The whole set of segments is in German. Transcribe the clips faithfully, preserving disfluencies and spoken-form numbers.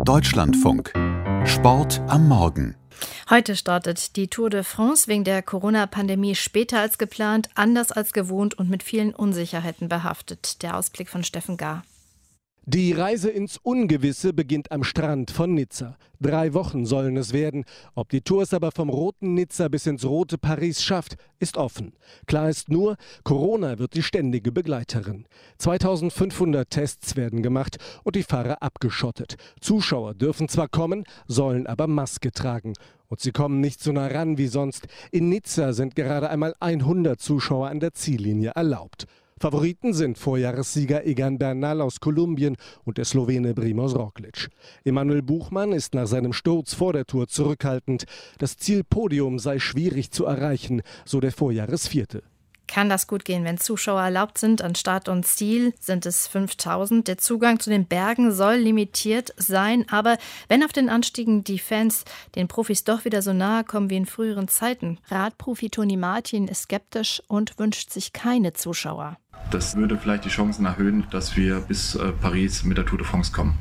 Deutschlandfunk. Sport am Morgen. Heute startet die Tour de France wegen der Corona-Pandemie später als geplant, anders als gewohnt und mit vielen Unsicherheiten behaftet. Der Ausblick von Steffen Gar. Die Reise ins Ungewisse beginnt am Strand von Nizza. Drei Wochen sollen es werden. Ob die Tour es aber vom roten Nizza bis ins rote Paris schafft, ist offen. Klar ist nur, Corona wird die ständige Begleiterin. zweitausendfünfhundert Tests werden gemacht und die Fahrer abgeschottet. Zuschauer dürfen zwar kommen, sollen aber Maske tragen. Und sie kommen nicht so nah ran wie sonst. In Nizza sind gerade einmal hundert Zuschauer an der Ziellinie erlaubt. Favoriten sind Vorjahressieger Egan Bernal aus Kolumbien und der Slowene Primož Roglič. Emanuel Buchmann ist nach seinem Sturz vor der Tour zurückhaltend. Das Ziel Podium sei schwierig zu erreichen, so der Vorjahresvierte. Kann das gut gehen, wenn Zuschauer erlaubt sind? An Start und Ziel sind es fünftausend. Der Zugang zu den Bergen soll limitiert sein. Aber wenn auf den Anstiegen die Fans den Profis doch wieder so nahe kommen wie in früheren Zeiten. Radprofi Toni Martin ist skeptisch und wünscht sich keine Zuschauer. Das würde vielleicht die Chancen erhöhen, dass wir bis äh, Paris mit der Tour de France kommen.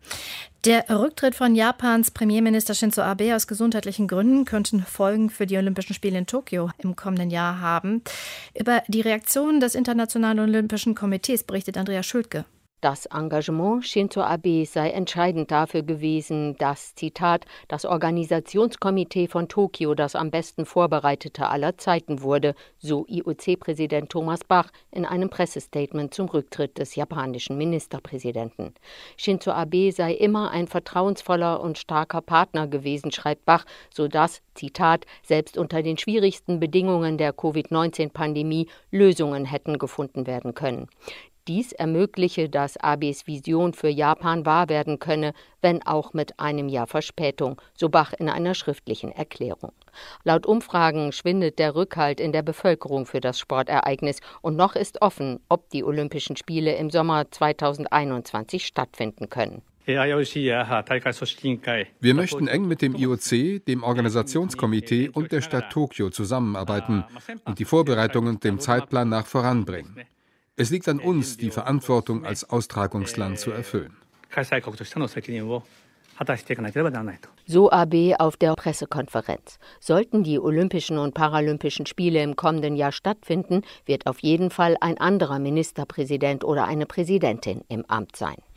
Der Rücktritt von Japans Premierminister Shinzo Abe aus gesundheitlichen Gründen könnten Folgen für die Olympischen Spiele in Tokio im kommenden Jahr haben. Über die Reaktion des Internationalen Olympischen Komitees berichtet Andrea Schultke. Das Engagement Shinzo Abe sei entscheidend dafür gewesen, dass, Zitat, das Organisationskomitee von Tokio das am besten vorbereitete aller Zeiten wurde, so I O C-Präsident Thomas Bach in einem Pressestatement zum Rücktritt des japanischen Ministerpräsidenten. Shinzo Abe sei immer ein vertrauensvoller und starker Partner gewesen, schreibt Bach, sodass, Zitat, selbst unter den schwierigsten Bedingungen der Covid neunzehn Pandemie Lösungen hätten gefunden werden können. Dies ermögliche, dass Abes Vision für Japan wahr werden könne, wenn auch mit einem Jahr Verspätung, so Bach in einer schriftlichen Erklärung. Laut Umfragen schwindet der Rückhalt in der Bevölkerung für das Sportereignis und noch ist offen, ob die Olympischen Spiele im Sommer zweitausendeinundzwanzig stattfinden können. Wir möchten eng mit dem I O C, dem Organisationskomitee und der Stadt Tokio zusammenarbeiten und die Vorbereitungen dem Zeitplan nach voranbringen. Es liegt an uns, die Verantwortung als Austragungsland zu erfüllen. So Abe auf der Pressekonferenz. Sollten die Olympischen und Paralympischen Spiele im kommenden Jahr stattfinden, wird auf jeden Fall ein anderer Ministerpräsident oder eine Präsidentin im Amt sein.